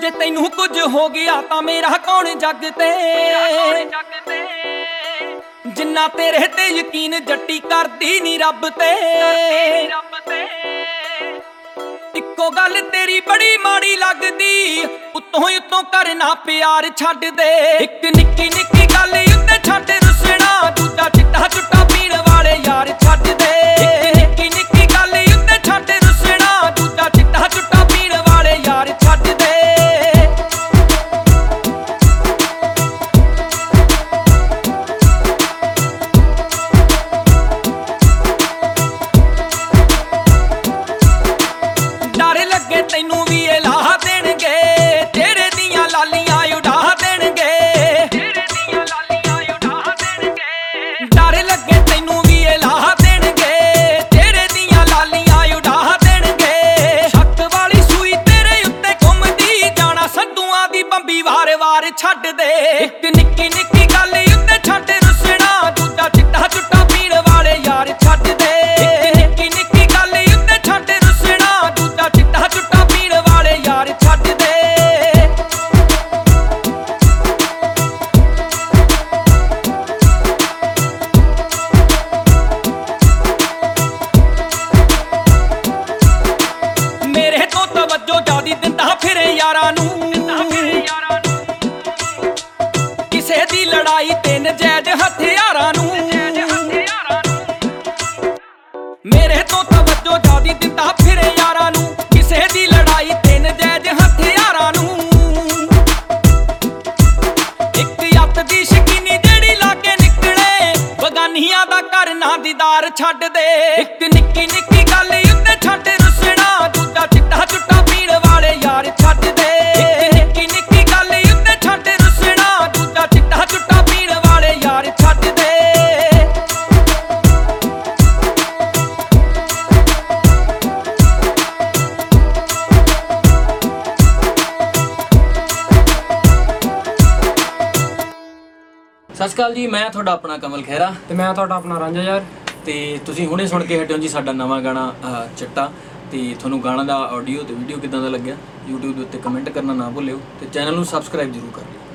ਜੇ ਤੈਨੂੰ ਕੁਝ ਹੋ ਗਿਆ ਤਾਂ ਮੇਰਾ ਕੌਣ ਜੱਗ ਤੇ। ਜਿੰਨਾ ਤੇਰੇ ਤੇ ਯਕੀਨ ਜੱਟੀ ਕਰਦੀ ਨੀ ਰੱਬ ਤੇ। ਇੱਕੋ ਗੱਲ ਤੇਰੀ ਬੜੀ ਮਾੜੀ ਲੱਗਦੀ, ਉੱਤੋਂ ਉੱਤੋਂ ਕਰਨਾ ਪਿਆਰ ਛੱਡ ਦੇ। ਇੱਕ ਨਿੱਕੀ ਨਿੱਕੀ ਗੱਲ ਉੱਤੇ ਛੱਡ ਰੁੱਸਣਾ, ਦੂਜਾ ਚਿੱਟਾ ਚੁੱਟਾ ਪੀਣ ਵਾਲੇ ਯਾਰ ਛੱਡ ਦੇ। ਇੱਕ ਨਿੱਕੀ ਨਿੱਕੀ ਗੱਲ ਉੱਤੇ ਛੱਡ ਰੁੱਸਣਾ, ਦੂਜਾ ਚਿੱਟਾ ਚੁੱਟਾ ਪੀਣ ਵਾਲੇ ਯਾਰ ਛੱਡ ਦੇ। ਡਰ ਲੱਗੇ ਤੈਨੂੰ ਵੀ ਇਹ ਲਾਹ ਦੇਣਗੇ, ਤੇਰੇ ਦੀਆਂ ਲਾਲੀਆਂ ਉਡਾ ਦੇਣਗੇ। ਡਰ ਲੱਗੇ ਤੈਨੂੰ ਵੀ ਇਹ ਲਾਹ ਦੇਣਗੇ, ਤੇਰੇ ਦੀਆਂ ਲਾਲੀਆਂ ਉਡਾ ਦੇਣਗੇ। ਸ਼ੱਕ ਵਾਲੀ ਸੂਈ ਤੇਰੇ ਉੱਤੇ ਘੁੰਮਦੀ, ਜਾਣਾ ਸੰਧੂਆਂ ਦੀ ਬੰਬੀ ਵਾਰ-ਵਾਰ ਛੱਡ ਦੇ। ਇੱਕ ਨਿੱਕੀ ਨਿੱਕੀ ਗੱਲ ਉੱਤੇ ਛੱਡ ਰੁੱਸਣਾ, ਦੂਜਾ ਚਿੱਟਾ ਚੁੱਟਾ ਪੀਣ ਵਾਲੇ ਯਾਰ ਛੱਡ ਦੇ। ਇੱਕ ਨਿੱਕੀ ਨਿੱਕੀ ਗੱਲ ਉੱਤੇ ਛੱਡ ਰੁੱਸਣਾ, ਦੂਜਾ ਚਿੱਟਾ ਚੁੱਟਾ ਪੀਣ ਵਾਲੇ ਯਾਰ ਛੱਡ ਦੇ। ਮੇਰੇ ਤੋਂ ਤਵੱਜੋ ਜ਼ਿਆਦੀ ਦਿੰਦਾ ਫਿਰੇ ਯਾਰਾਂ ਨੂੰ, ਕਿਸੇ ਦੀ ਲੜਾਈ ਤੇ ਨਜਾਇਜ਼ ਹਥਿਆਰਾਂ ਨੂੰ। ਮੇਰੇ ਤੋਂ ਤਵੱਜੋ ਜ਼ਿਆਦੀ ਦਿੰਦਾ ਫਿਰੇ ਯਾਰਾਂ ਨੂੰ, ਕਿਸੇ ਦੀ ਲੜਾਈ ਤੇ ਨਜਾਇਜ਼ ਹਥਿਆਰਾਂ ਨੂੰ। ਇੱਕ ਅੱਤ ਦੀ ਸ਼ਕੀਨੀ ਜਿਹੜੀ ਲਾ ਕੇ ਨਿਕਲੇ, ਬਗਾਨੀਆਂ ਦਾ ਘਰ ਨਾ ਦੀਦਾਰ ਛੱਡ ਦੇ। ਇੱਕ ਨਿੱਕੀ ਨਿੱਕੀ ਗੱਲ ਉੱਤੇ ਛੱਡ ਰੁੱਸਣਾ, ਦੂਜਾ ਚਿੱਟਾ ਚੁੱਟਾ ਪੀਣ ਵਾਲੇ ਯਾਰ ਛੱਡ ਦੇ। ਇੱਕ ਨਿੱਕੀ ਨਿੱਕੀ ਗੱਲ ਉੱਤੇ ਛੱਡ ਰੁੱਸਣਾ, ਦੂਜਾ ਚਿੱਟਾ ਚੁੱਟਾ ਪੀਣ ਵਾਲੇ ਯਾਰ ਛੱਡ ਦੇ। ਸਤਿ ਸ਼੍ਰੀ ਅਕਾਲ ਜੀ, ਮੈਂ ਤੁਹਾਡਾ ਆਪਣਾ ਕਮਲ ਖਹਿਰਾ ਤੇ ਮੈਂ ਤੁਹਾਡਾ ਆਪਣਾ ਰਾਂਝਾ ਯਾਰ। ਤੇ ਤੁਸੀਂ ਹੁਣੇ ਸੁਣ ਕੇ ਹਟਿਓ ਜੀ ਸਾਡਾ ਨਵਾਂ ਗਾਣਾ ਚਿੱਟਾ। ਤੇ ਤੁਹਾਨੂੰ ਗਾਣਾ ਦਾ ਆਡੀਓ ਤੇ ਵੀਡੀਓ ਕਿੱਦਾਂ ਦਾ ਲੱਗਿਆ YouTube ਦੇ ਉੱਤੇ ਕਮੈਂਟ ਕਰਨਾ ਨਾ ਭੁੱਲਿਓ, ਤੇ ਚੈਨਲ ਨੂੰ ਸਬਸਕ੍ਰਾਈਬ ਜ਼ਰੂਰ ਕਰ ਲਿਓ।